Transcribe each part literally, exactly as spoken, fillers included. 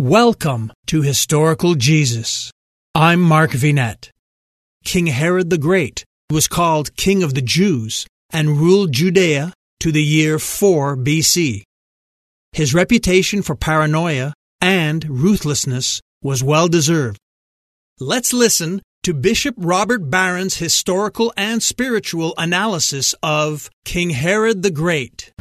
Welcome to Historical Jesus. I'm Mark Vinette. King Herod the Great was called King of the Jews and ruled Judea to the year four B C. His reputation for paranoia and ruthlessness was well deserved. Let's listen to Bishop Robert Barron's historical and spiritual analysis of King Herod the Great.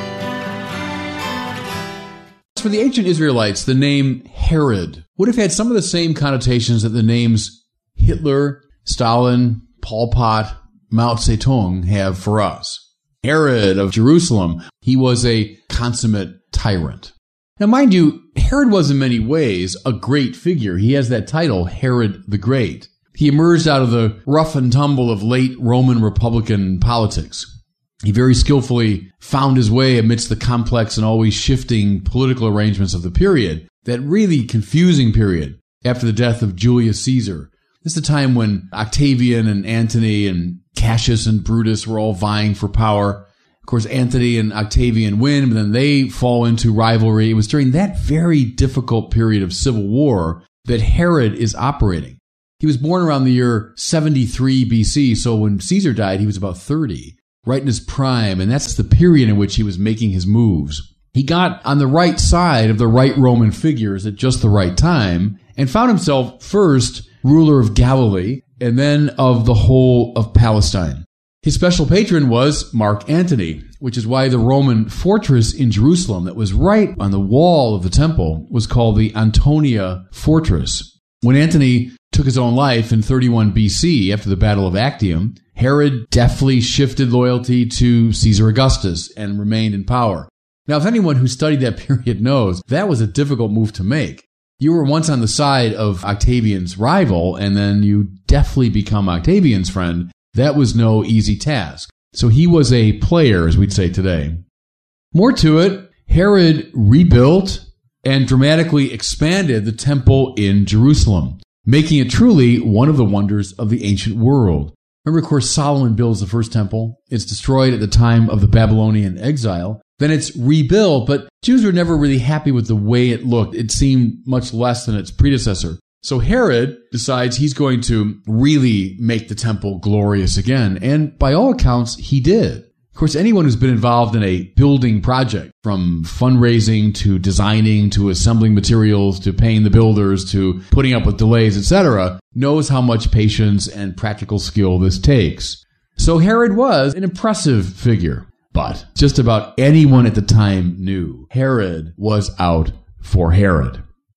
For the ancient Israelites, the name Herod would have had some of the same connotations that the names Hitler, Stalin, Pol Pot, Mao Zedong have for us. Herod of Jerusalem, he was a consummate tyrant. Now, mind you, Herod was in many ways a great figure. He has that title, Herod the Great. He emerged out of the rough and tumble of late Roman Republican politics. He very skillfully found his way amidst the complex and always shifting political arrangements of the period, that really confusing period after the death of Julius Caesar. This is the time when Octavian and Antony and Cassius and Brutus were all vying for power. Of course, Antony and Octavian win, but then they fall into rivalry. It was during that very difficult period of civil war that Herod is operating. He was born around the year seventy-three B C, so when Caesar died, he was about thirty. Right in his prime, and that's the period in which he was making his moves. He got on the right side of the right Roman figures at just the right time and found himself first ruler of Galilee and then of the whole of Palestine. His special patron was Mark Antony, which is why the Roman fortress in Jerusalem that was right on the wall of the temple was called the Antonia Fortress. When Antony took his own life in thirty-one B C after the Battle of Actium, Herod deftly shifted loyalty to Caesar Augustus and remained in power. Now, if anyone who studied that period knows, that was a difficult move to make. You were once on the side of Octavian's rival, and then you deftly become Octavian's friend. That was no easy task. So he was a player, as we'd say today. More to it, Herod rebuilt and dramatically expanded the temple in Jerusalem, making it truly one of the wonders of the ancient world. Remember, of course, Solomon builds the first temple. It's destroyed at the time of the Babylonian exile. Then it's rebuilt, but Jews were never really happy with the way it looked. It seemed much less than its predecessor. So Herod decides he's going to really make the temple glorious again. And by all accounts, he did. Of course, anyone who's been involved in a building project, from fundraising to designing to assembling materials to paying the builders to putting up with delays, et cetera, knows how much patience and practical skill this takes. So Herod was an impressive figure, but just about anyone at the time knew Herod was out for Herod.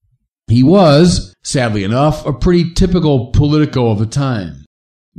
He was, sadly enough, a pretty typical politico of the time.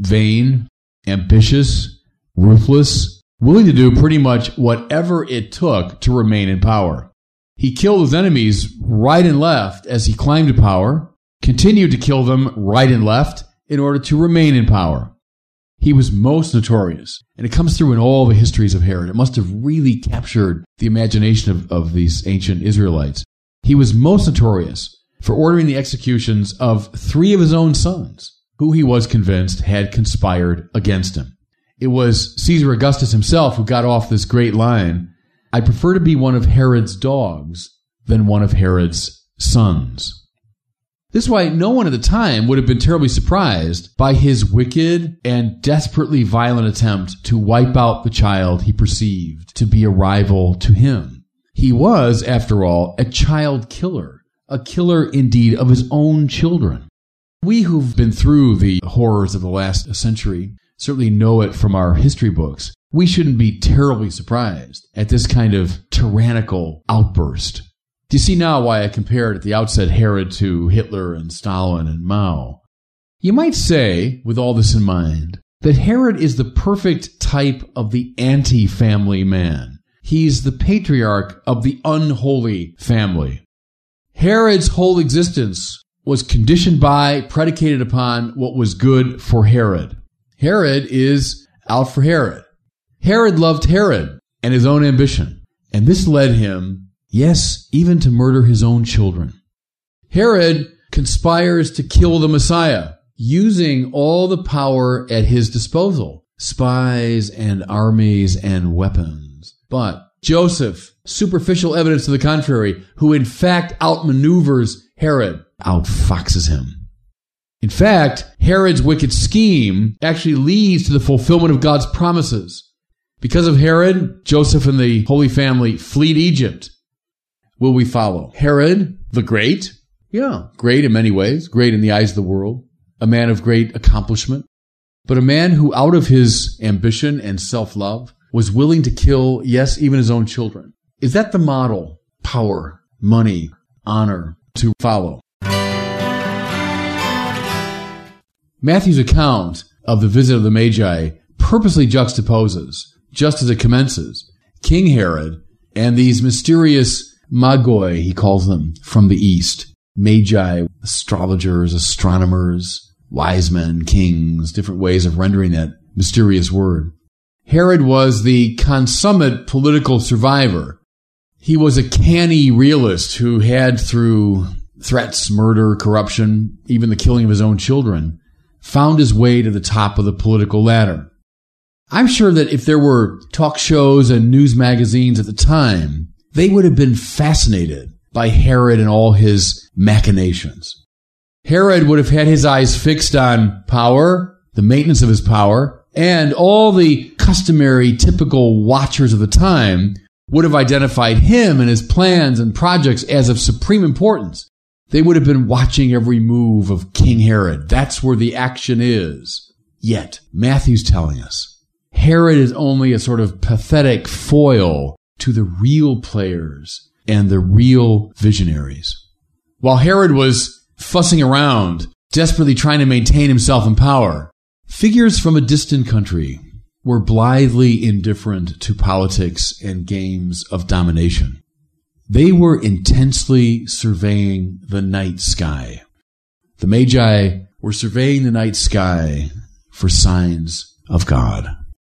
Vain, ambitious, ruthless, willing to do pretty much whatever it took to remain in power. He killed his enemies right and left as he climbed to power, continued to kill them right and left in order to remain in power. He was most notorious, and it comes through in all the histories of Herod. It must have really captured the imagination of, of these ancient Israelites. He was most notorious for ordering the executions of three of his own sons, who he was convinced had conspired against him. It was Caesar Augustus himself who got off this great line, "I prefer to be one of Herod's dogs than one of Herod's sons." This is why no one at the time would have been terribly surprised by his wicked and desperately violent attempt to wipe out the child he perceived to be a rival to him. He was, after all, a child killer, a killer indeed of his own children. We who've been through the horrors of the last century certainly know it from our history books. We shouldn't be terribly surprised at this kind of tyrannical outburst. Do you see now why I compared at the outset Herod to Hitler and Stalin and Mao? You might say, with all this in mind, that Herod is the perfect type of the anti-family man. He's the patriarch of the unholy family. Herod's whole existence was conditioned by, predicated upon what was good for Herod. Herod is out for Herod. Herod loved Herod and his own ambition, and this led him, yes, even to murder his own children. Herod conspires to kill the Messiah, using all the power at his disposal, spies and armies and weapons. But Joseph, superficial evidence to the contrary, who in fact outmaneuvers Herod outfoxes him. In fact, Herod's wicked scheme actually leads to the fulfillment of God's promises. Because of Herod, Joseph and the Holy Family flee to Egypt. Will we follow Herod the Great? Yeah, great in many ways, great in the eyes of the world, a man of great accomplishment, but a man who out of his ambition and self-love was willing to kill, yes, even his own children. Is that the model? Power, money, honor to follow. Matthew's account of the visit of the Magi purposely juxtaposes, just as it commences, King Herod and these mysterious magoi, he calls them, from the east. Magi, astrologers, astronomers, wise men, kings, different ways of rendering that mysterious word. Herod was the consummate political survivor. He was a canny realist who had, through threats, murder, corruption, even the killing of his own children, found his way to the top of the political ladder. I'm sure that if there were talk shows and news magazines at the time, they would have been fascinated by Herod and all his machinations. Herod would have had his eyes fixed on power, the maintenance of his power, and all the customary, typical watchers of the time would have identified him and his plans and projects as of supreme importance. They would have been watching every move of King Herod. That's where the action is. Yet, Matthew's telling us, Herod is only a sort of pathetic foil to the real players and the real visionaries. While Herod was fussing around, desperately trying to maintain himself in power, figures from a distant country were blithely indifferent to politics and games of domination. They were intensely surveying the night sky. The Magi were surveying the night sky for signs of God.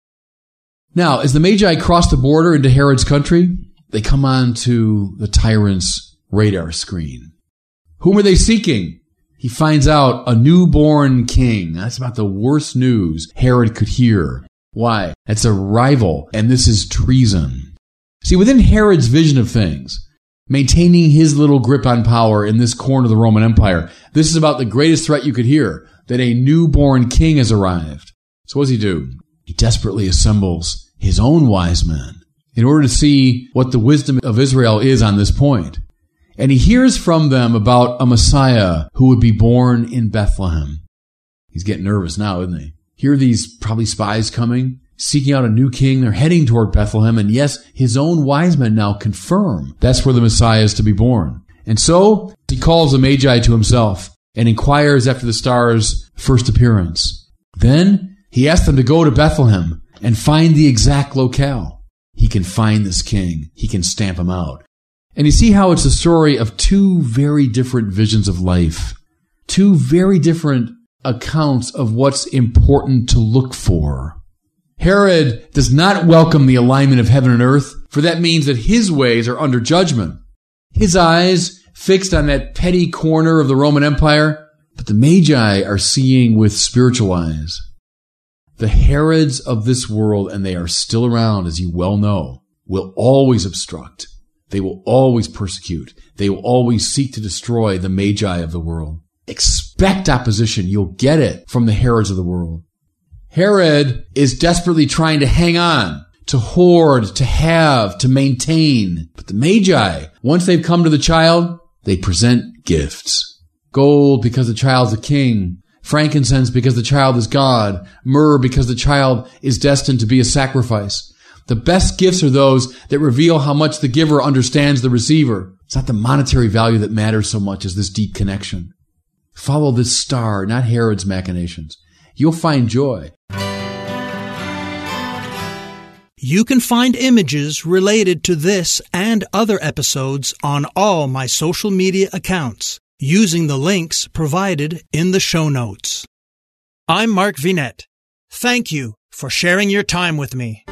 Now, as the Magi cross the border into Herod's country, they come on to the tyrant's radar screen. Whom are they seeking? He finds out a newborn king. That's about the worst news Herod could hear. Why? That's a rival, and this is treason. See, within Herod's vision of things, maintaining his little grip on power in this corner of the Roman Empire, this is about the greatest threat you could hear, that a newborn king has arrived. So what does he do? He desperately assembles his own wise men in order to see what the wisdom of Israel is on this point. And he hears from them about a Messiah who would be born in Bethlehem. He's getting nervous now, isn't he? Here are these probably spies coming, seeking out a new king. They're heading toward Bethlehem. And yes, his own wise men now confirm that's where the Messiah is to be born. And so he calls the Magi to himself and inquires after the star's first appearance. Then he asks them to go to Bethlehem and find the exact locale. He can find this king. He can stamp him out. And you see how it's a story of two very different visions of life, two very different accounts of what's important to look for. Herod does not welcome the alignment of heaven and earth, for that means that his ways are under judgment. His eyes fixed on that petty corner of the Roman Empire, but the Magi are seeing with spiritual eyes. The Herods of this world, and they are still around, as you well know, will always obstruct. They will always persecute. They will always seek to destroy the Magi of the world. Expect opposition. You'll get it from the Herods of the world. Herod is desperately trying to hang on, to hoard, to have, to maintain. But the Magi, once they've come to the child, they present gifts. Gold because the child's a king. Frankincense because the child is God. Myrrh because the child is destined to be a sacrifice. The best gifts are those that reveal how much the giver understands the receiver. It's not the monetary value that matters so much as this deep connection. Follow this star, not Herod's machinations. You'll find joy. You can find images related to this and other episodes on all my social media accounts using the links provided in the show notes. I'm Mark Vinette. Thank you for sharing your time with me.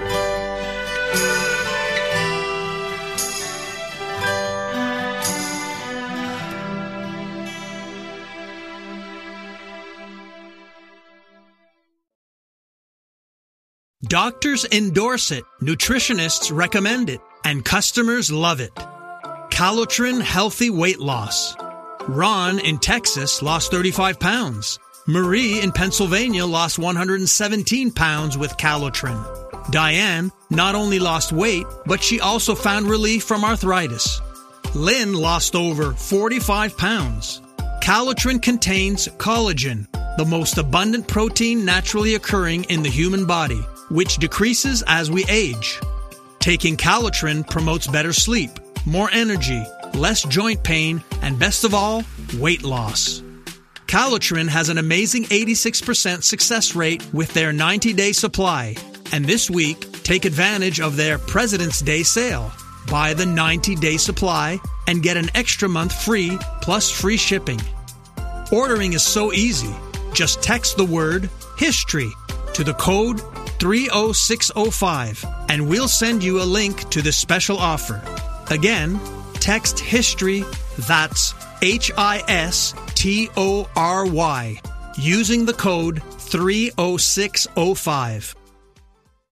Doctors endorse it, nutritionists recommend it, and customers love it. Calotrin Healthy Weight Loss. Ron in Texas lost thirty-five pounds. Marie in Pennsylvania lost one hundred seventeen pounds with Calotren. Diane not only lost weight, but she also found relief from arthritis. Lynn lost over forty-five pounds. Calotren contains collagen, the most abundant protein naturally occurring in the human body, which decreases as we age. Taking Calotren promotes better sleep, more energy, less joint pain, and best of all, weight loss. Calotren has an amazing eighty-six percent success rate with their ninety-day supply. And this week, take advantage of their President's Day sale. Buy the ninety-day supply and get an extra month free plus free shipping. Ordering is so easy. Just text the word HISTORY to the code three oh six oh five and we'll send you a link to this special offer. Again, text HISTORY, that's H I S T O R Y, using the code three oh six oh five.